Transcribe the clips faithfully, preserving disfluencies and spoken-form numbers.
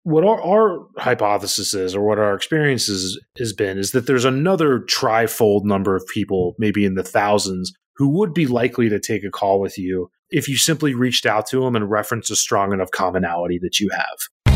what our, our hypothesis is, or what our experience is, has been, is that there's another trifold number of people, maybe in the thousands, who would be likely to take a call with you if you simply reached out to them and referenced a strong enough commonality that you have.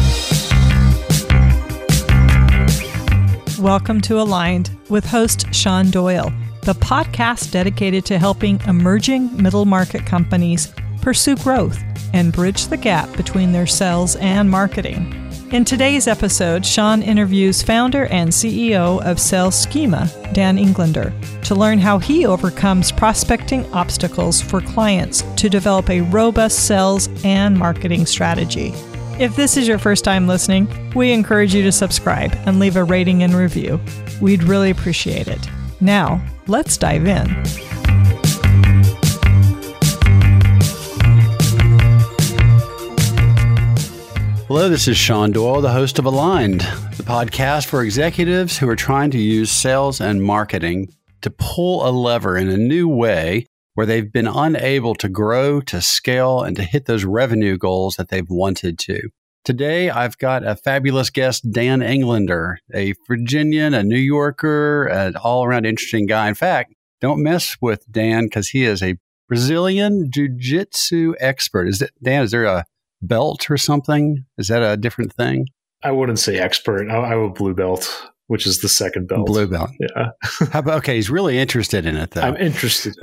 Welcome to Aligned with host Sean Doyle, the podcast dedicated to helping emerging middle market companies pursue growth and bridge the gap between their sales and marketing. In today's episode, Sean interviews founder and C E O of Sales Schema, Dan Englander, to learn how he overcomes prospecting obstacles for clients to develop a robust sales and marketing strategy. If this is your first time listening, we encourage you to subscribe and leave a rating and review. We'd really appreciate it. Now, let's dive in. Hello, this is Sean Doyle, the host of Aligned, the podcast for executives who are trying to use sales and marketing to pull a lever in a new way where they've been unable to grow, to scale, and to hit those revenue goals that they've wanted to. Today, I've got a fabulous guest, Dan Englander, a Virginian, a New Yorker, an all-around interesting guy. In fact, don't mess with Dan because he is a Brazilian jiu-jitsu expert. Is it, Dan, is there a belt or something? Is that a different thing? I wouldn't say expert. I, I would blue belt, which is the second belt. Blue belt. Yeah. How about, okay, he's really interested in it, though. I'm interested.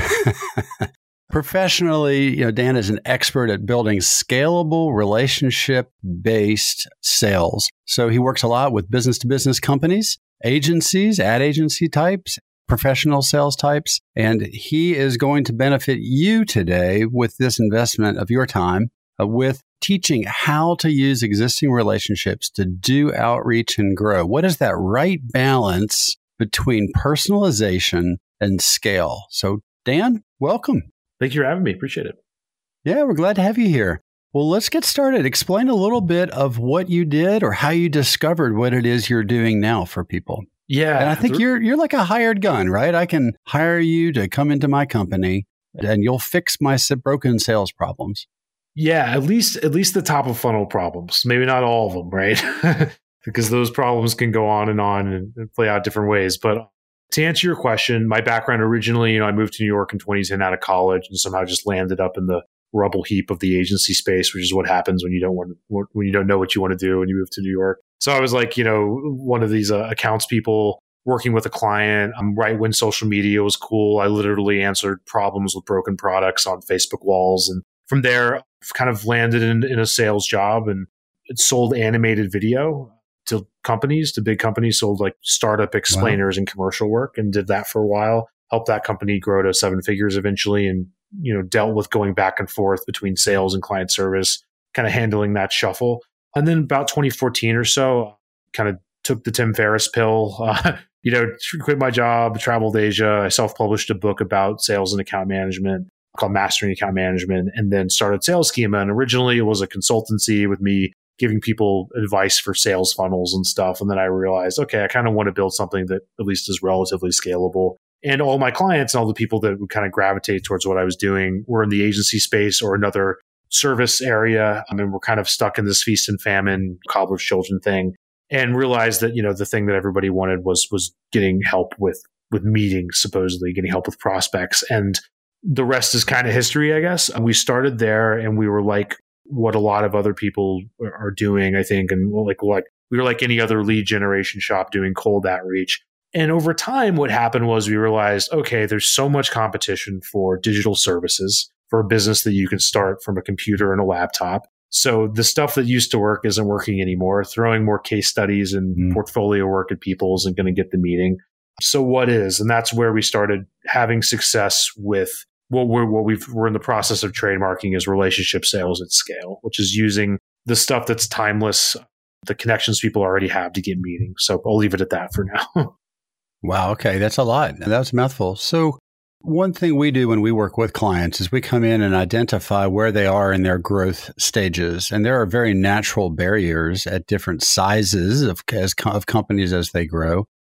Professionally, you know, Dan is an expert at building scalable relationship-based sales. So he works a lot with business-to-business companies, agencies, ad agency types, professional sales types, and he is going to benefit you today with this investment of your time uh, with teaching how to use existing relationships to do outreach and grow. What is that right balance between personalization and scale? So, Dan, welcome. Thank you for having me. Appreciate it. Yeah, we're glad to have you here. Well, let's get started. Explain a little bit of what you did or how you discovered what it is you're doing now for people. Yeah. And I think you're you're like a hired gun, right? I can hire you to come into my company and you'll fix my broken sales problems. Yeah, at least at least the top of funnel problems. Maybe not all of them, right? Because those problems can go on and on and, and play out different ways. But to answer your question, my background originally, you know, I moved to New York in twenty ten out of college and somehow just landed up in the rubble heap of the agency space, which is what happens when you don't want to, when you don't know what you want to do when you move to New York. So I was like, you know, one of these uh, accounts people working with a client. Um, right when social media was cool, I literally answered problems with broken products on Facebook walls. And from there, I've kind of landed in, in a sales job and it sold animated video to companies, to big companies, sold like startup explainers wow. and commercial work, and did that for a while. Helped that company grow to seven figures eventually, and you know dealt with going back and forth between sales and client service, kind of handling that shuffle. And then about twenty fourteen or so, kind of took the Tim Ferriss pill. Uh, you know, quit my job, traveled Asia. I self-published a book about sales and account management called Mastering Account Management, and then started Sales Schema. And originally, it was a consultancy with me giving people advice for sales funnels and stuff. And then I realized, okay, I kind of want to build something that at least is relatively scalable. And all my clients and all the people that would kind of gravitate towards what I was doing were in the agency space or another service area. I mean, we're kind of stuck in this feast and famine, cobbler's children thing, and realized that, you know, the thing that everybody wanted was, was getting help with, with meetings, supposedly getting help with prospects. And the rest is kind of history, I guess. And we started there and we were like, what a lot of other people are doing, I think. And like, like we were like any other lead generation shop doing cold outreach. And over time, what happened was we realized, okay, there's so much competition for digital services for a business that you can start from a computer and a laptop. So the stuff that used to work isn't working anymore. Throwing more case studies and mm. portfolio work at people isn't going to get the meeting. So what is? And that's where we started having success with what we're what we've we're in the process of trademarking is relationship sales at scale, which is using the stuff that's timeless, the connections people already have to get meetings. So I'll leave it at that for now. Wow. Okay. That's a lot. That's a mouthful. So one thing we do when we work with clients is we come in and identify where they are in their growth stages. And there are very natural barriers at different sizes of, as, of companies as they grow.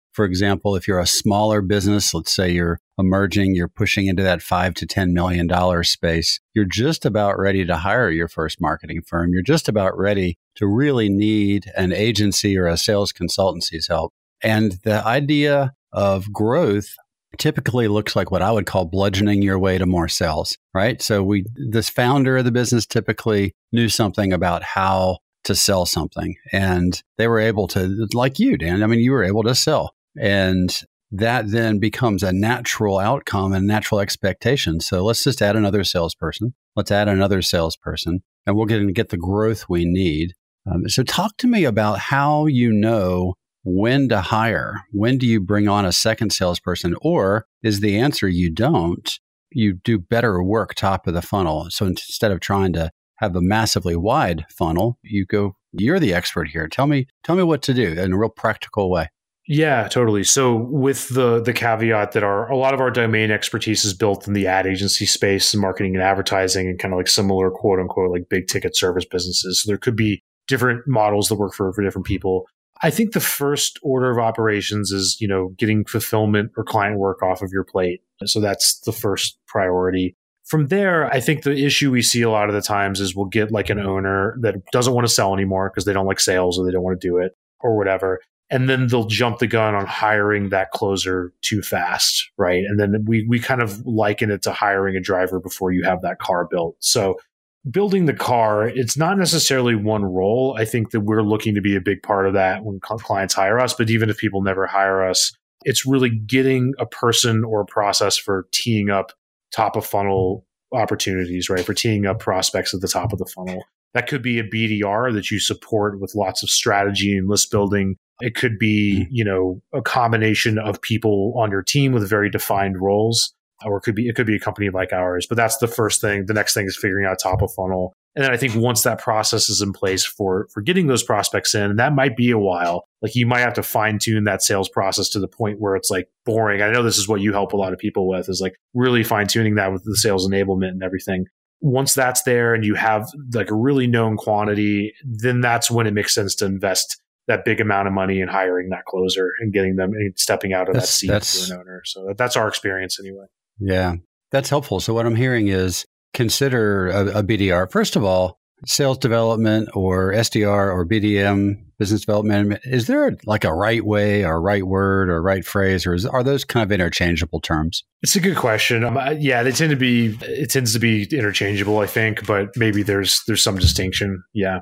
For example, if you're a smaller business, let's say you're emerging, you're pushing into that five to ten million dollars space, you're just about ready to hire your first marketing firm. You're just about ready to really need an agency or a sales consultancy's help. And the idea of growth typically looks like what I would call bludgeoning your way to more sales, right? So we, this founder of the business typically knew something about how to sell something, and they were able to, like you, Dan, I mean, you were able to sell. And that then becomes a natural outcome and natural expectation. So let's just add another salesperson. Let's add another salesperson, and we're going to get the growth we need. Um, so talk to me about how you know when to hire. When do you bring on a second salesperson? Or is the answer you don't? You do better work top of the funnel. So instead of trying to have a massively wide funnel, you go, you're the expert here. Tell me, tell me what to do in a real practical way. Yeah, totally. So with the the caveat that our a lot of our domain expertise is built in the ad agency space and marketing and advertising and kind of like similar quote unquote like big ticket service businesses. So there could be different models that work for, for different people. I think the first order of operations is, you know, getting fulfillment or client work off of your plate. So that's the first priority. From there, I think the issue we see a lot of the times is we'll get like an owner that doesn't want to sell anymore because they don't like sales or they don't want to do it or whatever. And then they'll jump the gun on hiring that closer too fast, right? And then we we kind of liken it to hiring a driver before you have that car built. So building the car, it's not necessarily one role. I think that we're looking to be a big part of that when clients hire us. But even if people never hire us, it's really getting a person or a process for teeing up top of funnel opportunities, right? For teeing up prospects at the top of the funnel. That could be a B D R that you support with lots of strategy and list building. It could be, you know, a combination of people on your team with very defined roles, or it could be, it could be a company like ours. But that's the first thing. The next thing is figuring out top of funnel. And then I think once that process is in place for, for getting those prospects in, and that might be a while, like you might have to fine tune that sales process to the point where it's like boring. I know this is what you help a lot of people with, is like really fine tuning that with the sales enablement and everything. Once that's there and you have like a really known quantity, then that's when it makes sense to invest that big amount of money in hiring that closer and getting them and stepping out of that's, that seat that's, to an owner. So that's our experience anyway. Yeah, that's helpful. So what I'm hearing is consider a, a B D R. First of all, sales development or S D R or B D M, business development. Is there like a right way or right word or right phrase, or is, are those kind of interchangeable terms? It's a good question. Um, yeah, they tend to be, it tends to be interchangeable, I think, but maybe there's, there's some distinction. Yeah.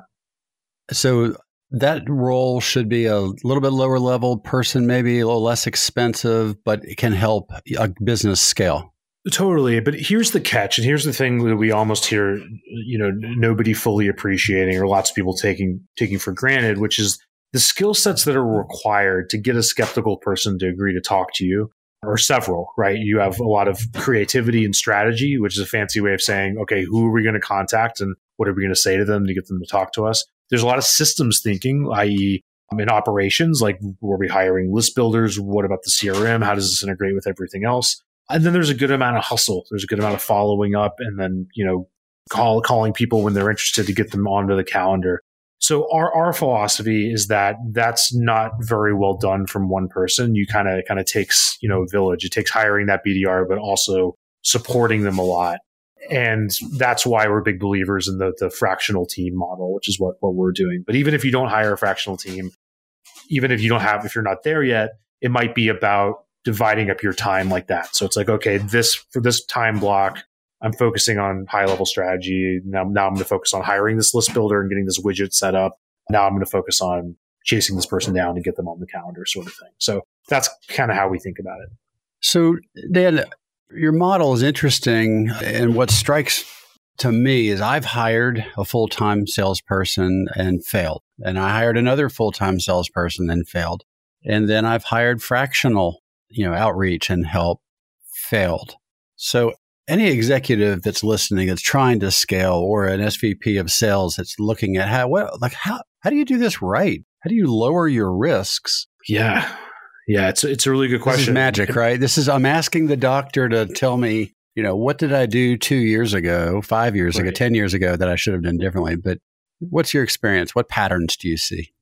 So that role should be a little bit lower level person, maybe a little less expensive, but it can help a business scale. Totally. But here's the catch. And here's the thing that we almost hear, you know, nobody fully appreciating or lots of people taking, taking for granted, which is the skill sets that are required to get a skeptical person to agree to talk to you are several, right? You have a lot of creativity and strategy, which is a fancy way of saying, okay, who are we going to contact and what are we going to say to them to get them to talk to us? There's a lot of systems thinking, that is in operations, like were we hiring list builders? What about the C R M? How does this integrate with everything else? And then there's a good amount of hustle. There's a good amount of following up and then, you know, call, calling people when they're interested to get them onto the calendar. So our, our philosophy is that that's not very well done from one person. You kind of, kind of takes, you know, a village. It takes hiring that B D R, but also supporting them a lot. And that's why we're big believers in the, the fractional team model, which is what, what we're doing. But even if you don't hire a fractional team, even if you don't have, if you're not there yet, it might be about dividing up your time like that. So it's like, okay, this, for this time block, I'm focusing on high level strategy. Now, now I'm going to focus on hiring this list builder and getting this widget set up. Now I'm going to focus on chasing this person down and get them on the calendar sort of thing. So that's kind of how we think about it. So Dan, your model is interesting. And what strikes to me is I've hired a full-time salesperson and failed. And I hired another full-time salesperson and failed. And then I've hired fractional, you know, outreach and help, failed. So any executive that's listening, that's trying to scale, or an S V P of sales that's looking at how, what, like how, how do you do this right? How do you lower your risks? Yeah. Yeah, it's it's a really good question. This is magic, right? This is, I'm asking the doctor to tell me, you know, what did I do two years ago, five years right. ago, ten years ago that I should have done differently? But what's your experience? What patterns do you see?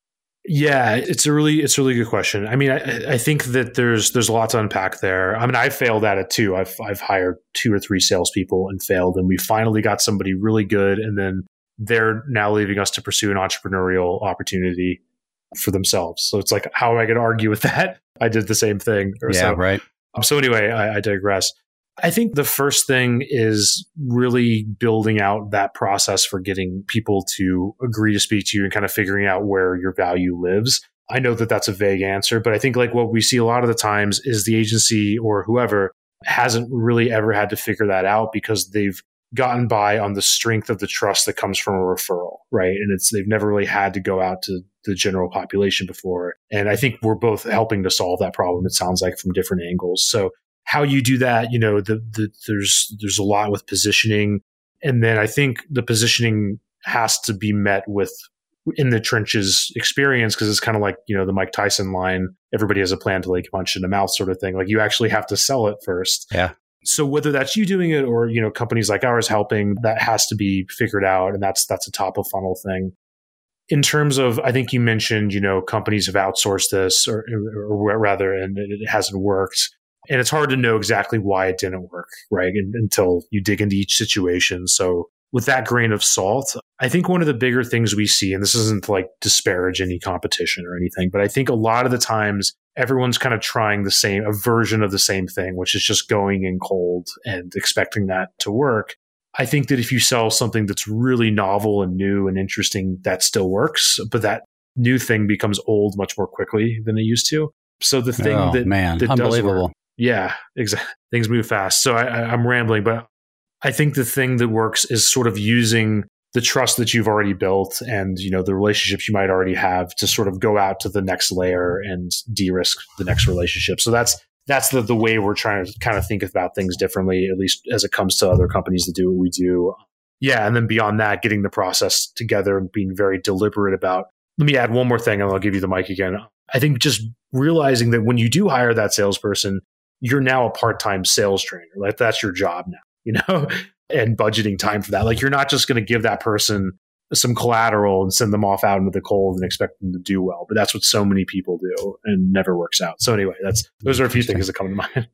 Yeah, it's a really it's a really good question. I mean, I, I think that there's there's a lot to unpack there. I mean, I failed at it too. I've I've hired two or three salespeople and failed, and we finally got somebody really good, and then they're now leaving us to pursue an entrepreneurial opportunity for themselves. So it's like, how am I going to argue with that? I did the same thing. Or yeah, so. right. So anyway, I, I digress. I think the first thing is really building out that process for getting people to agree to speak to you and kind of figuring out where your value lives. I know that that's a vague answer, but I think like what we see a lot of the times is the agency or whoever hasn't really ever had to figure that out because they've gotten by on the strength of the trust that comes from a referral, right? And it's they've never really had to go out to the general population before. And I think we're both helping to solve that problem, it sounds like, from different angles. So how you do that, you know, the, the, there's there's a lot with positioning. And then I think the positioning has to be met with in the trenches experience, because it's kind of like, you know, the Mike Tyson line, everybody has a plan to like punch in the mouth sort of thing. Like you actually have to sell it first. Yeah. So whether that's you doing it or, you know, companies like ours helping, that has to be figured out. And that's that's a top of funnel thing. In terms of, I think you mentioned, you know, companies have outsourced this or, or rather, and it hasn't worked. And it's hard to know exactly why it didn't work, right? And, until you dig into each situation. So with that grain of salt, I think one of the bigger things we see, and this isn't to like disparage any competition or anything, but I think a lot of the times everyone's kind of trying the same, a version of the same thing, which is just going in cold and expecting that to work. I think that if you sell something that's really novel and new and interesting, that still works, but that new thing becomes old much more quickly than it used to. So the thing oh, that, man. that Unbelievable. does work, yeah, exactly. Things move fast. So I, I, I'm rambling, but I think the thing that works is sort of using the trust that you've already built and, you know, the relationships you might already have to sort of go out to the next layer and de-risk the next relationship. So that's that's the, the way we're trying to kind of think about things differently, at least as it comes to other companies that do what we do. Yeah. And then beyond that, getting the process together and being very deliberate about, let me add one more thing and I'll give you the mic again. I think just realizing that when you do hire that salesperson, you're now a part-time sales trainer. Like that's your job now, you know, and budgeting time for that. Like you're not just going to give that person some collateral and send them off out into the cold and expect them to do well. But that's what so many people do and never works out. So anyway, that's those are a few things that come to mind.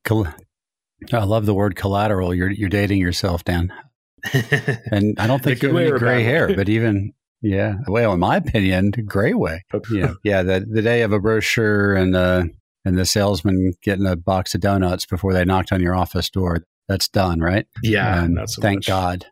I love the word collateral. You're you're dating yourself, Dan. And I don't think you have any gray hair, but even, yeah, well, in my opinion, gray way. Yeah, yeah. The the day of a brochure and uh and the salesman getting a box of donuts before they knocked on your office door. That's done, right? Yeah, and not so thank much. God.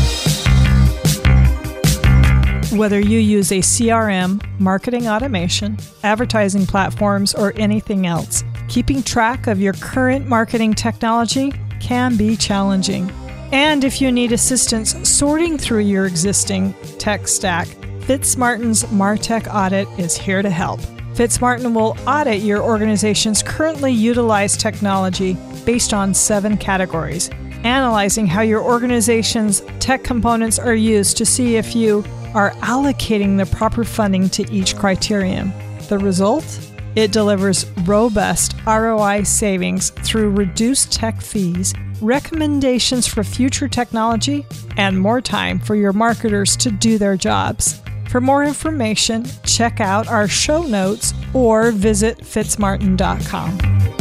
Whether you use a C R M, marketing automation, advertising platforms, or anything else, keeping track of your current marketing technology can be challenging. And if you need assistance sorting through your existing tech stack, Fitzmartin's MarTech Audit is here to help. Fitzmartin will audit your organization's currently utilized technology based on seven categories, analyzing how your organization's tech components are used to see if you are allocating the proper funding to each criterion. The result? It delivers robust R O I savings through reduced tech fees, recommendations for future technology, and more time for your marketers to do their jobs. For more information, check out our show notes or visit fitzmartin dot com.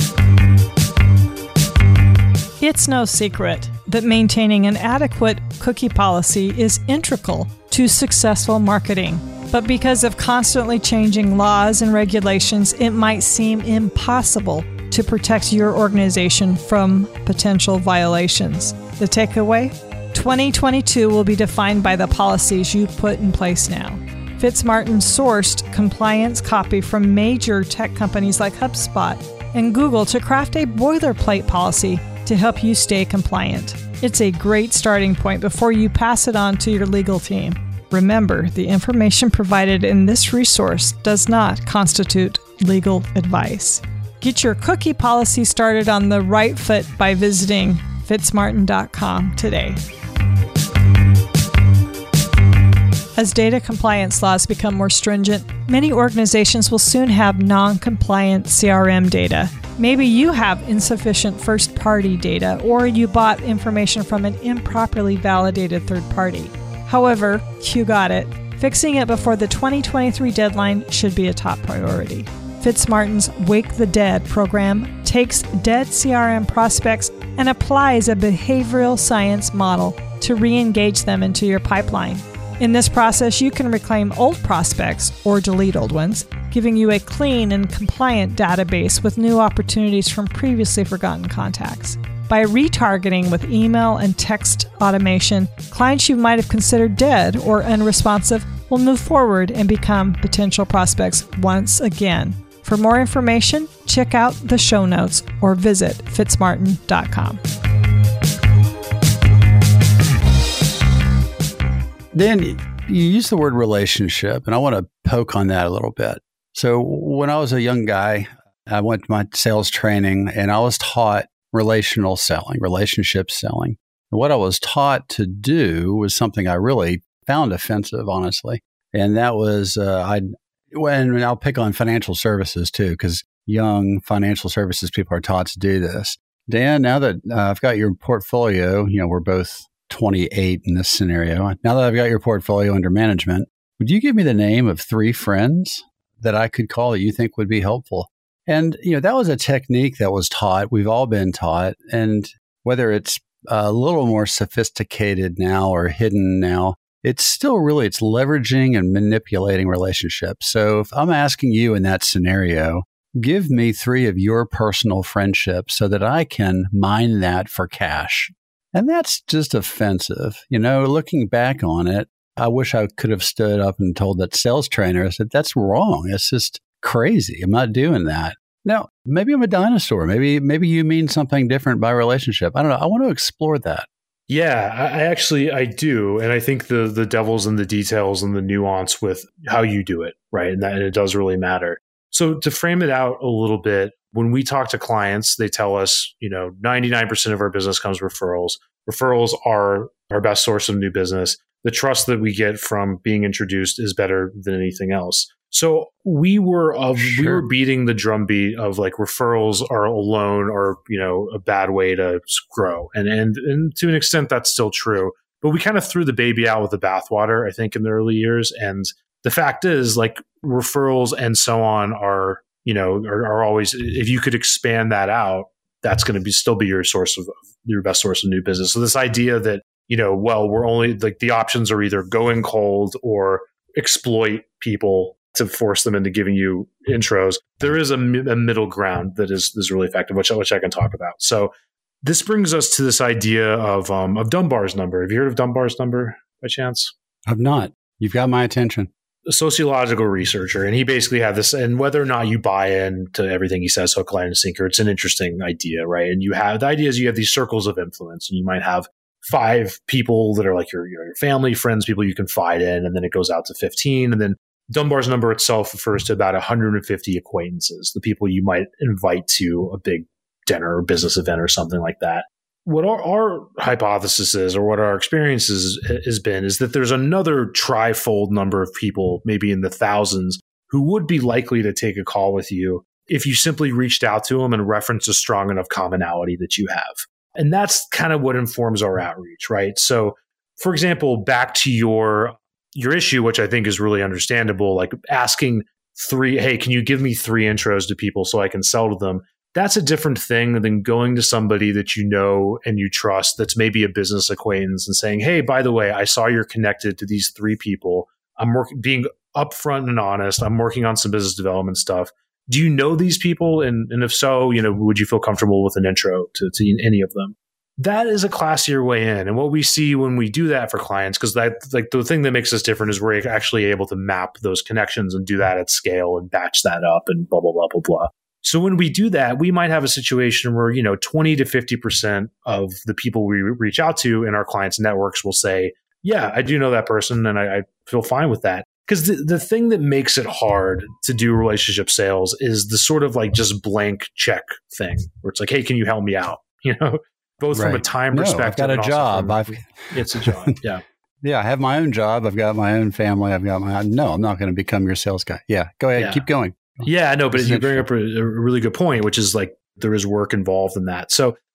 It's no secret that maintaining an adequate cookie policy is integral to successful marketing. But because of constantly changing laws and regulations, it might seem impossible to protect your organization from potential violations. The takeaway? twenty twenty-two will be defined by the policies you put in place now. Fitzmartin sourced compliance copy from major tech companies like HubSpot and Google to craft a boilerplate policy to help you stay compliant. It's a great starting point before you pass it on to your legal team. Remember, the information provided in this resource does not constitute legal advice. Get your cookie policy started on the right foot by visiting fitzmartin dot com today. As data compliance laws become more stringent, many organizations will soon have non-compliant C R M data. Maybe you have insufficient first-party data, or you bought information from an improperly validated third party. However, you got it. Fixing it before the twenty twenty-three deadline should be a top priority. Fitzmartin's Wake the Dead program takes dead C R M prospects and applies a behavioral science model to re-engage them into your pipeline. In this process, you can reclaim old prospects or delete old ones, giving you a clean and compliant database with new opportunities from previously forgotten contacts. By retargeting with email and text automation, clients you might have considered dead or unresponsive will move forward and become potential prospects once again. For more information, check out the show notes or visit fitzmartin dot com. Dan, you use the word relationship, and I want to poke on that a little bit. So when I was a young guy, I went to my sales training, and I was taught relational selling, relationship selling. And what I was taught to do was something I really found offensive, honestly. And that was, uh, I when I'll pick on financial services too, because young financial services people are taught to do this. Dan, now that uh, I've got your portfolio, you know, we're both twenty-eight in this scenario. Now that I've got your portfolio under management, would you give me the name of three friends that I could call that you think would be helpful? And, you know, that was a technique that was taught. We've all been taught. And whether it's a little more sophisticated now or hidden now, it's still really, it's leveraging and manipulating relationships. So if I'm asking you in that scenario, give me three of your personal friendships so that I can mine that for cash. And that's just offensive. You know, looking back on it, I wish I could have stood up and told that sales trainer, I said, that's wrong. It's just crazy. I'm not doing that. Now, maybe I'm a dinosaur. Maybe maybe you mean something different by relationship. I don't know. I want to explore that. Yeah, I actually, I do. And I think the the devil's in the details and the nuance with how you do it, right? And that and it does really matter. So to frame it out a little bit, when we talk to clients, they tell us, you know, ninety-nine percent of our business comes referrals. Referrals are our best source of new business. The trust that we get from being introduced is better than anything else. So we were of sure. we were beating the drumbeat of like referrals are alone or, you know, a bad way to grow. And, and and to an extent that's still true. But we kind of threw the baby out with the bathwater, I think, in the early years. And the fact is, like, referrals and so on are, you know, are, are always, if you could expand that out, that's going to be still be your source of your best source of new business. So this idea that, you know, well, we're only like the options are either going cold or exploit people to force them into giving you intros. There is a, a middle ground that is is really effective, which, which I can talk about. So this brings us to this idea of um, of Dunbar's number. Have you heard of Dunbar's number by chance? I've not. You've got my attention. A sociological researcher, and he basically had this, and whether or not you buy into everything he says, hook, line, and sinker, it's an interesting idea, right? And you have, the idea is you have these circles of influence, and you might have five people that are like your, your family, friends, people you confide in, and then it goes out to fifteen. And then Dunbar's number itself refers to about one hundred fifty acquaintances, the people you might invite to a big dinner or business event or something like that. What our, our hypothesis is, or what our experience is, has been, is that there's another trifold number of people, maybe in the thousands, who would be likely to take a call with you if you simply reached out to them and referenced a strong enough commonality that you have. And that's kind of what informs our outreach, right? So, for example, back to your your issue, which I think is really understandable, like asking three, hey, can you give me three intros to people so I can sell to them? That's a different thing than going to somebody that you know and you trust that's maybe a business acquaintance and saying, hey, by the way, I saw you're connected to these three people. I'm working, being upfront and honest. I'm working on some business development stuff. Do you know these people? And, and if so, you know, would you feel comfortable with an intro to, to any of them? That is a classier way in. And what we see when we do that for clients, because that, like, the thing that makes us different is we're actually able to map those connections and do that at scale and batch that up and blah, blah, blah, blah, blah. So when we do that, we might have a situation where, you know, twenty to fifty percent of the people we reach out to in our clients' networks will say, yeah, I do know that person and I, I feel fine with that. Because the, the thing that makes it hard to do relationship sales is the sort of like just blank check thing where it's like, hey, can you help me out? You know, both right. from a time no, perspective. I've got a job. From, I've it's a job. Yeah. Yeah. I have my own job. I've got my own family. I've got my, no, I'm not going to become your sales guy. Yeah. Go ahead. Yeah. Keep going. Yeah, no, but you bring up a, a really good point, which is like there is work involved in that. So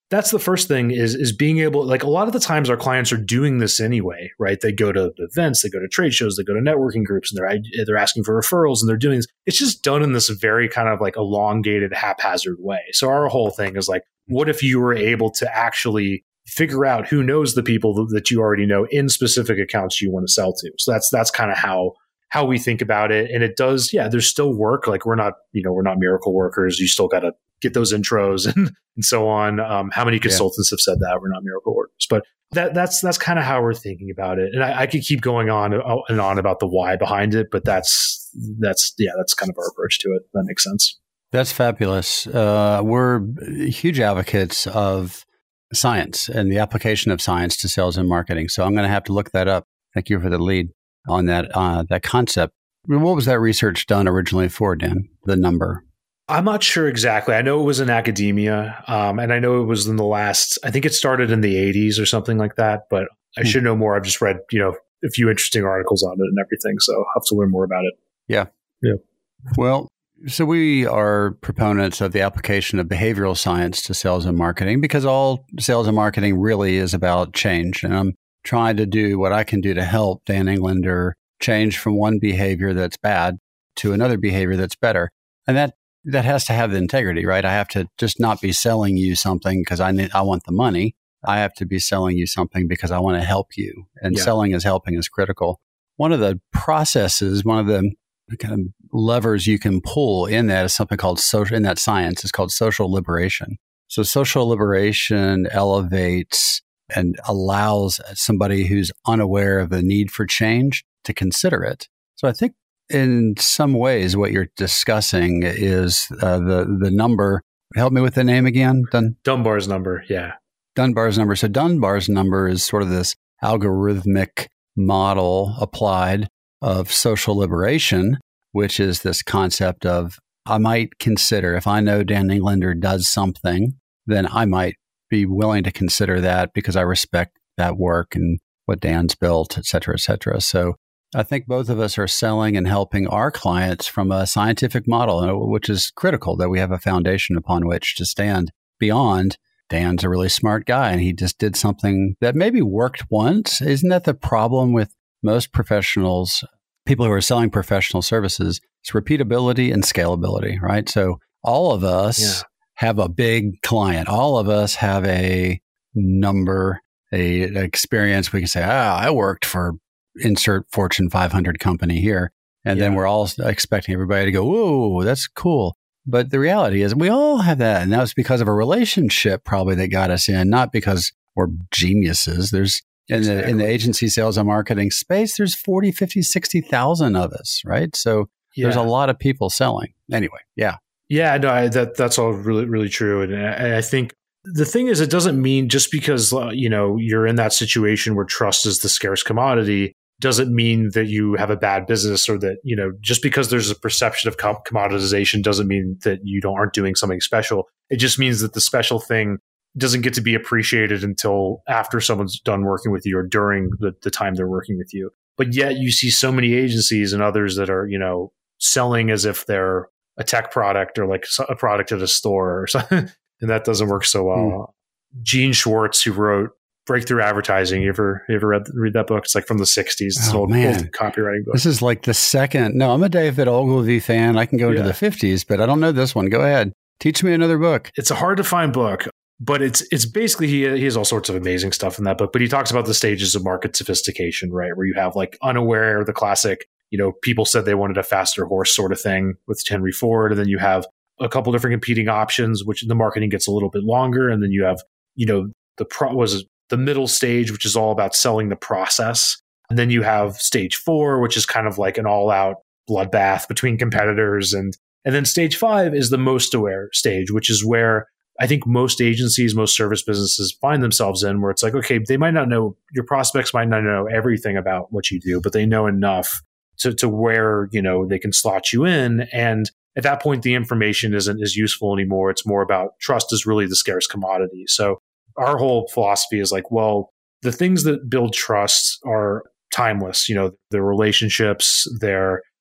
that's the first thing is, is being able, like a lot of the times our clients are doing this anyway, right? They go to events, they go to trade shows, they go to networking groups, and they're, they're asking for referrals and they're doing this. It's just done in this very kind of like elongated, haphazard way. So our whole thing is like, what if you were able to actually figure out who knows the people that you already know in specific accounts you want to sell to? So that's, that's kind of how, how we think about it. And it does, yeah, there's still work. Like we're not, you know, we're not miracle workers. You still got to get those intros and, and so on. Um, how many consultants yeah. have said that we're not miracle workers? But that, that's that's kind of how we're thinking about it. And I, I could keep going on and on about the why behind it, but that's that's yeah, that's kind of our approach to it. That makes sense. That's fabulous. Uh, we're huge advocates of science and the application of science to sales and marketing. So I'm going to have to look that up. Thank you for the lead on that uh, that concept. What was that research done originally for, Dan? The number? I'm not sure exactly. I know it was in academia, um, and I know it was in the last, I think it started in the eighties or something like that, but I hmm. should know more. I've just read, you know, a few interesting articles on it and everything, so I'll have to learn more about it. Yeah. Yeah. Well, so we are proponents of the application of behavioral science to sales and marketing because all sales and marketing really is about change. And I'm trying to do what I can do to help Dan Englander change from one behavior that's bad to another behavior that's better. And that That has to have the integrity, right? I have to just not be selling you something because I need, I want the money. I have to be selling you something because I want to help you. And yeah. selling is helping is critical. One of the processes, one of the kind of levers you can pull in that is something called social, in that science is called social liberation. So social liberation elevates and allows somebody who's unaware of the need for change to consider it. So I think in some ways, what you're discussing is uh, the the number. Help me with the name again. Dun- Dunbar's number, yeah. Dunbar's number. So Dunbar's number is sort of this algorithmic model applied of social liberation, which is this concept of I might consider, if I know Dan Englander does something, then I might be willing to consider that because I respect that work and what Dan's built, et cetera, et cetera. So I think both of us are selling and helping our clients from a scientific model, which is critical that we have a foundation upon which to stand beyond. Dan's a really smart guy, and he just did something that maybe worked once. Isn't that the problem with most professionals, people who are selling professional services? It's repeatability and scalability, right? So all of us yeah. have a big client. All of us have a number, a an experience. We can say, ah, I worked for insert Fortune five hundred company here. And yeah. then we're all expecting everybody to go, whoa, that's cool. But the reality is we all have that. And that was because of a relationship probably that got us in, not because we're geniuses. There's in exactly. the in the agency sales and marketing space, there's forty, fifty, sixty thousand of us, right? So yeah. there's a lot of people selling. Anyway, yeah. Yeah, no, I, that that's all really, really true. And I, I think the thing is, it doesn't mean just because, uh, you know, you're in that situation where trust is the scarce commodity, doesn't mean that you have a bad business, or that, you know, just because there's a perception of com- commoditization doesn't mean that you don't aren't doing something special. It just means that the special thing doesn't get to be appreciated until after someone's done working with you or during the, the time they're working with you. But yet you see so many agencies and others that are, you know, selling as if they're a tech product or like a product at a store or something. And that doesn't work so well. Mm. Gene Schwartz, who wrote Breakthrough Advertising. You ever you ever read read that book? It's like from the sixties. It's oh, an old, old copywriting book. This is like the second. No, I'm a David Ogilvy fan. I can go into yeah. the fifties, but I don't know this one. Go ahead. Teach me another book. It's a hard to find book, but it's it's basically, he, he has all sorts of amazing stuff in that book. But he talks about the stages of market sophistication, right? Where you have like unaware, the classic, you know, people said they wanted a faster horse sort of thing with Henry Ford. And then you have a couple different competing options, which the marketing gets a little bit longer. And then you have, you know, the pro was the middle stage, which is all about selling the process. And then you have stage four, which is kind of like an all out bloodbath between competitors. And, and then stage five is the most aware stage, which is where I think most agencies, most service businesses find themselves in, where it's like, okay, they might not know, your prospects might not know everything about what you do, but they know enough to, to where, you know, they can slot you in. And at that point, the information isn't as useful anymore. It's more about trust is really the scarce commodity. So our whole philosophy is like, well, the things that build trust are timeless. You know, their relationships, their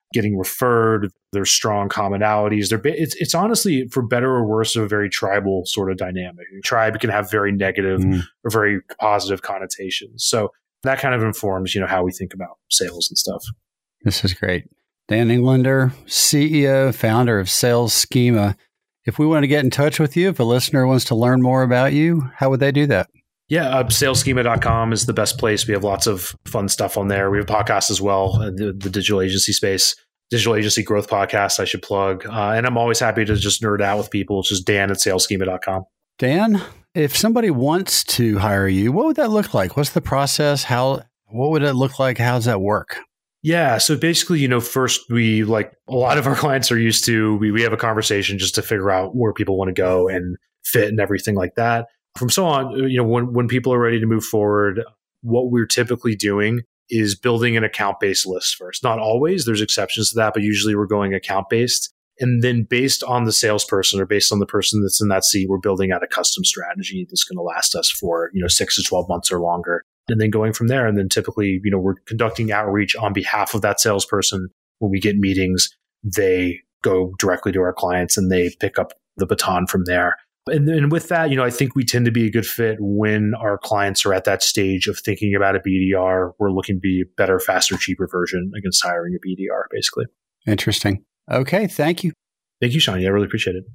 getting referred. There's strong commonalities. They're, it's, it's honestly, for better or worse, a very tribal sort of dynamic. Tribe can have very negative mm. or very positive connotations. So that kind of informs, you know, how we think about sales and stuff. This is great. Dan Englander, C E O, founder of Sales Schema. If we want to get in touch with you, if a listener wants to learn more about you, how would they do that? Yeah, uh, sales schema dot com is the best place. We have lots of fun stuff on there. We have a podcast as well, uh, the, the digital agency space, digital agency growth podcast I should plug. Uh, and I'm always happy to just nerd out with people. It's just Dan at sales schema dot com. Dan, if somebody wants to hire you, what would that look like? What's the process? How? What would it look like? How does that work? Yeah. So basically, you know, first we, like a lot of our clients are used to, we, we have a conversation just to figure out where people want to go and fit and everything like that. From so on, you know, when, when people are ready to move forward, what we're typically doing is building an account-based list first. Not always, there's exceptions to that, but usually we're going account-based. And then based on the salesperson or based on the person that's in that seat, we're building out a custom strategy that's going to last us for, you know, six to twelve months or longer. And then going from there. And then typically, you know, we're conducting outreach on behalf of that salesperson. When we get meetings, they go directly to our clients and they pick up the baton from there. And then with that, you know, I think we tend to be a good fit when our clients are at that stage of thinking about a B D R. We're looking to be a better, faster, cheaper version against hiring a B D R, basically. Interesting. Okay. Thank you. Thank you, Sean. Yeah, I really appreciate it.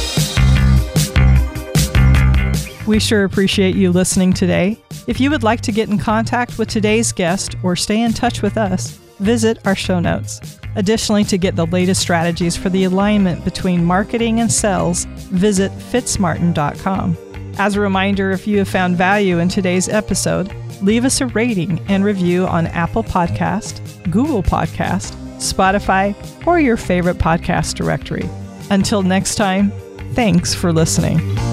We sure appreciate you listening today. If you would like to get in contact with today's guest or stay in touch with us, visit our show notes. Additionally, to get the latest strategies for the alignment between marketing and sales, visit fitsmartin dot com. As a reminder, if you have found value in today's episode, leave us a rating and review on Apple Podcast, Google Podcast, Spotify, or your favorite podcast directory. Until next time, thanks for listening.